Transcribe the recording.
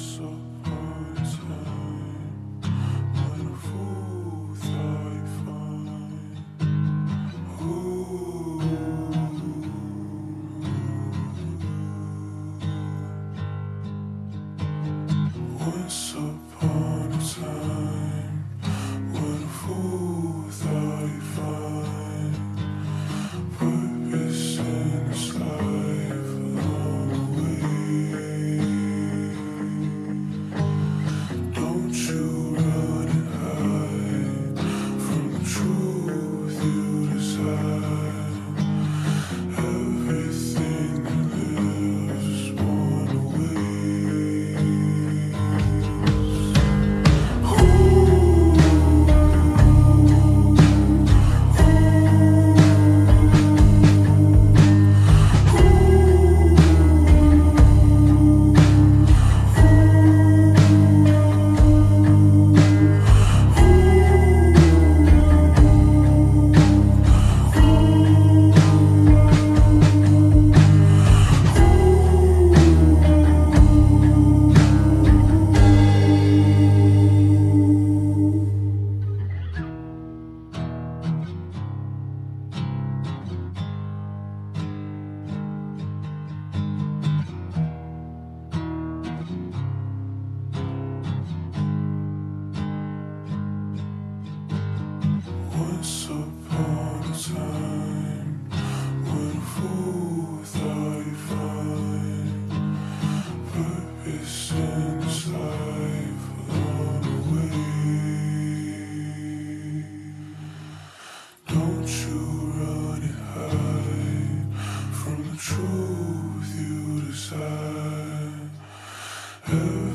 Once upon a time, when a fool thought he'd find once upon a time, when a fool thought he'd find purpose in his life along the way. Don't you run and hide from the truth you desire. Everything that lives is born away. Once upon a time, when a fool thought he'd find purpose in his life along the way. Don't you run and hide from the truth you desire.